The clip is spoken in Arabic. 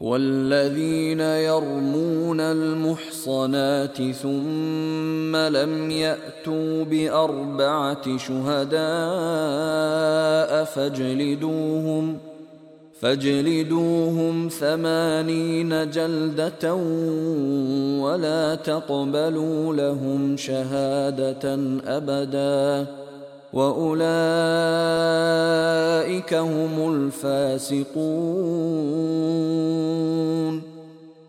والذين يرمون المحصنات ثم لم يأتوا بأربعة شهداء فاجلدوهم 80 جلدة ولا تقبلوا لهم شهادة أبدا وأولئك هم الفاسقون.